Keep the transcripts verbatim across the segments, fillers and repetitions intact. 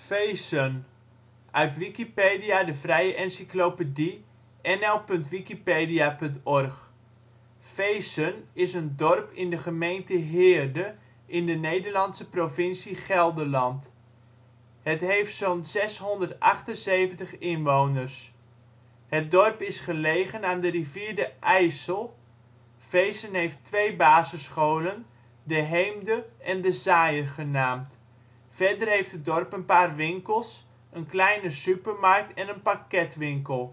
Veessen, uit Wikipedia, de vrije encyclopedie. N L punt wikipedia punt org. Veessen is een dorp in de gemeente Heerde in de Nederlandse provincie Gelderland. Het heeft zo 'n zeshonderdachtenzeventig inwoners. Het dorp is gelegen aan de rivier de IJssel. Veessen heeft twee basisscholen, De Heemde en De Zaaier genaamd. Verder heeft het dorp een paar winkels, een kleine supermarkt en een parketwinkel.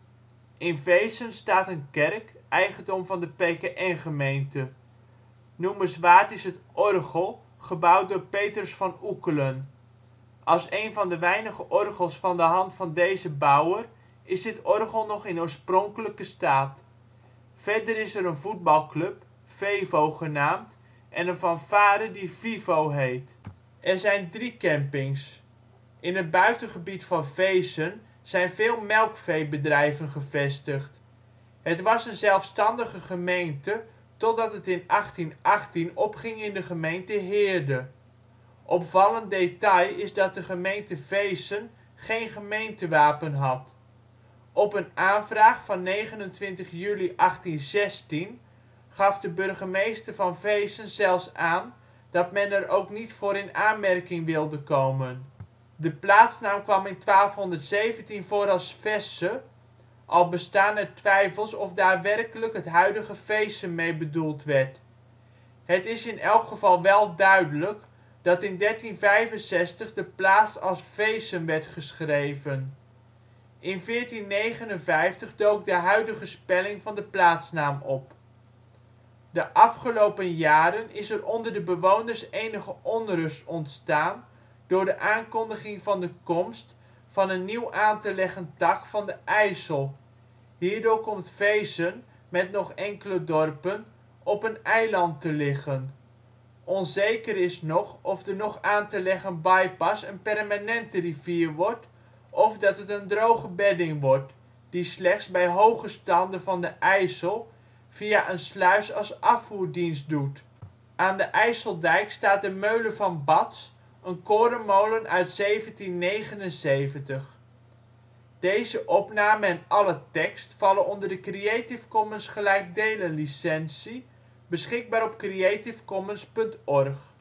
In Veessen staat een kerk, eigendom van de P K N-gemeente. Noemenswaard is het orgel, gebouwd door Petrus van Oeckelen. Als een van de weinige orgels van de hand van deze bouwer is dit orgel nog in oorspronkelijke staat. Verder is er een voetbalclub, Vevo genaamd, en een fanfare die Vivo heet. Er zijn drie campings. In het buitengebied van Veessen zijn veel melkveebedrijven gevestigd. Het was een zelfstandige gemeente totdat het in achttien achttien opging in de gemeente Heerde. Opvallend detail is dat de gemeente Veessen geen gemeentewapen had. Op een aanvraag van negenentwintig juli achttien gaf de burgemeester van Veessen zelfs aan dat men er ook niet voor in aanmerking wilde komen. De plaatsnaam kwam in twaalfhonderdzeventien voor als Vesse, al bestaan er twijfels of daar werkelijk het huidige Veessen mee bedoeld werd. Het is in elk geval wel duidelijk dat in dertien vijfenzestig de plaats als Veessen werd geschreven. In veertien negenenvijftig dook de huidige spelling van de plaatsnaam op. De afgelopen jaren is er onder de bewoners enige onrust ontstaan door de aankondiging van de komst van een nieuw aan te leggen tak van de IJssel. Hierdoor komt Veessen, met nog enkele dorpen, op een eiland te liggen. Onzeker is nog of de nog aan te leggen bypass een permanente rivier wordt of dat het een droge bedding wordt, die slechts bij hoge standen van de IJssel via een sluis als afvoer dienst doet. Aan de IJsseldijk staat de Mölle van Bats, een korenmolen uit zeventien negenenzeventig. Deze opname en alle tekst vallen onder de Creative Commons gelijkdelen licentie, beschikbaar op creativecommons punt org.